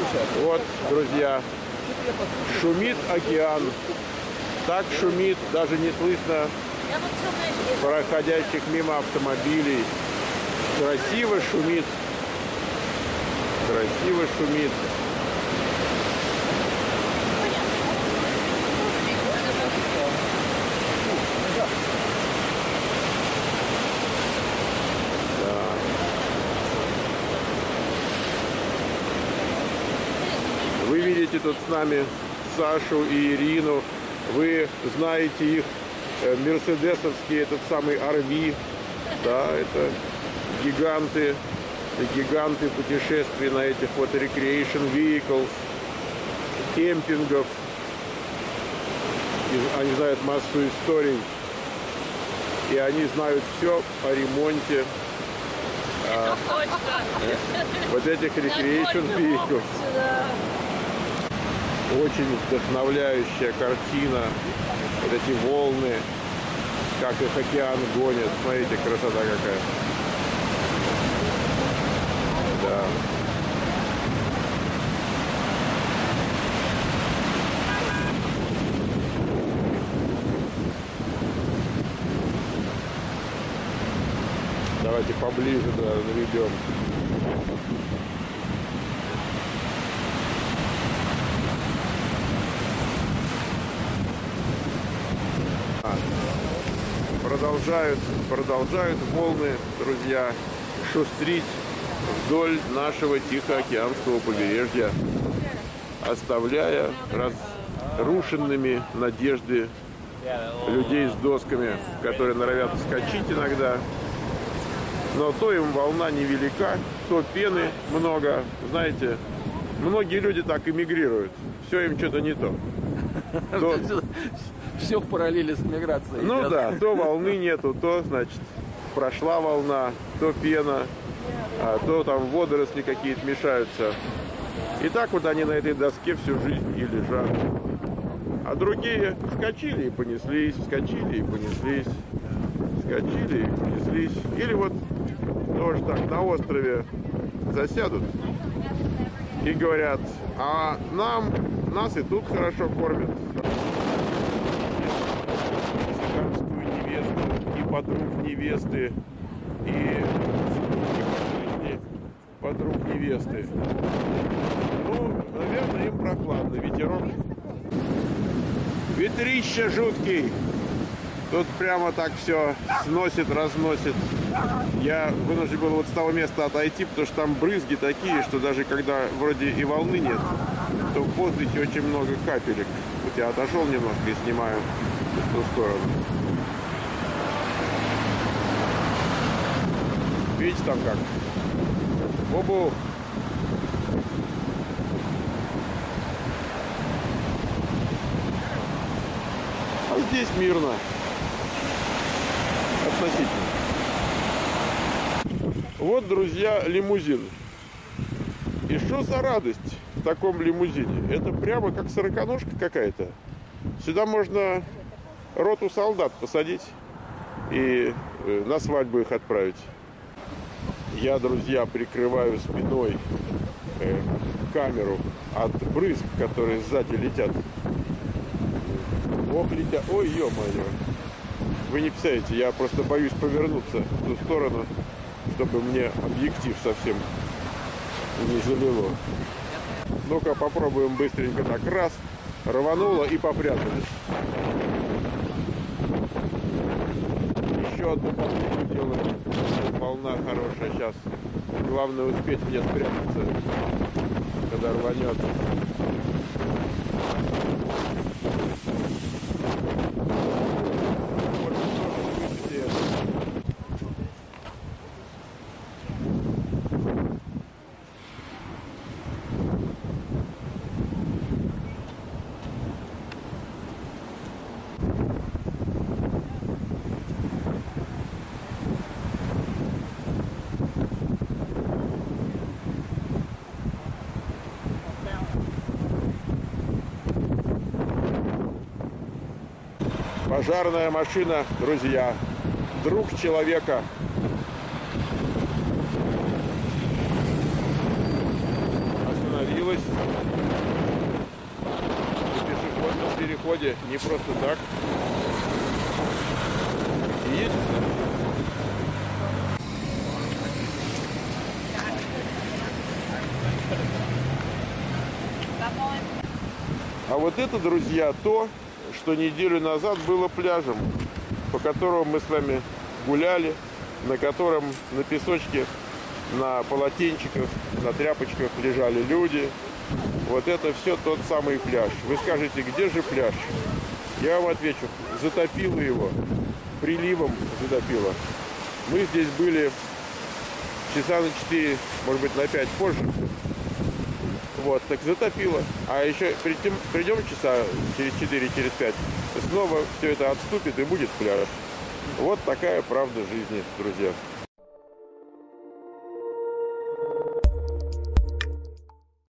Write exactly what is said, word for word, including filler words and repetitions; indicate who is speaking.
Speaker 1: Вот, друзья, шумит океан. Так шумит, даже не слышно проходящих мимо автомобилей. Красиво шумит. Красиво шумит. Вы видите тут с нами Сашу и Ирину. Вы знаете их мерседесовский, этот самый ар ви. Да, это гиганты, гиганты путешествий на этих вот recreation vehicles, кемпингов. И они знают массу историй. И они знают все о ремонте а, вот этих recreation vehicles. Очень вдохновляющая картина. Вот эти волны, как их океан гонит. Смотрите, красота какая. Да. Давайте поближе, да, наведем. Продолжают, продолжают волны, друзья, шустрить вдоль нашего Тихоокеанского побережья, оставляя разрушенными надежды людей с досками, которые норовят скачить иногда. Но то им волна невелика, то пены много. Знаете, многие люди так эмигрируют. Все им что-то не то. то...
Speaker 2: Все в параллели с миграцией.
Speaker 1: Ну да, то волны нету, то, значит, прошла волна, то пена, а то там водоросли какие-то мешаются. И так вот они на этой доске всю жизнь и лежат. А другие вскочили и понеслись, вскочили и понеслись, вскочили и понеслись. Или вот тоже так на острове засядут и говорят: а нам, нас и тут хорошо кормят. Подруг невесты и подруг невесты. Ну, наверное, им прохладно. Ветерок. Ветрище жуткий. Тут прямо так все сносит, разносит. Я вынужден был вот с того места отойти, потому что там брызги такие, что даже когда вроде и волны нет, то в воздухе очень много капелек. Вот я отошел немножко и снимаю в ту сторону. Видите там как? Обу! А здесь мирно. Относительно. Вот, друзья, лимузин. И что за радость в таком лимузине? Это прямо как сороконожка какая-то. Сюда можно роту солдат посадить и на свадьбу их отправить. Я, друзья, прикрываю спиной э, камеру от брызг, которые сзади летят. Ох, летят. Ой, ё-моё. Вы не представляете, я просто боюсь повернуться в ту сторону, чтобы мне объектив совсем не залило. Ну-ка, попробуем быстренько так. Раз, рвануло и попрятались. Еще одну попытку делаем. Волна хорошая сейчас. Главное успеть мне спрятаться, когда рванет. Пожарная машина, друзья, друг человека. Остановилась. пароходе не просто так. Едет. А вот это, друзья, то, что неделю назад было пляжем, по которому мы с вами гуляли, на котором на песочке, на полотенчиках, на тряпочках лежали люди. Вот это все тот самый пляж. Вы скажете, где же пляж? Я вам отвечу, затопило его, приливом затопило. Мы здесь были часа на четыре, может быть, на пять позже. Вот, так затопило. А еще придем, придем часа через четыре, через пять, снова все это отступит и будет пляж. Вот такая правда жизни, друзья.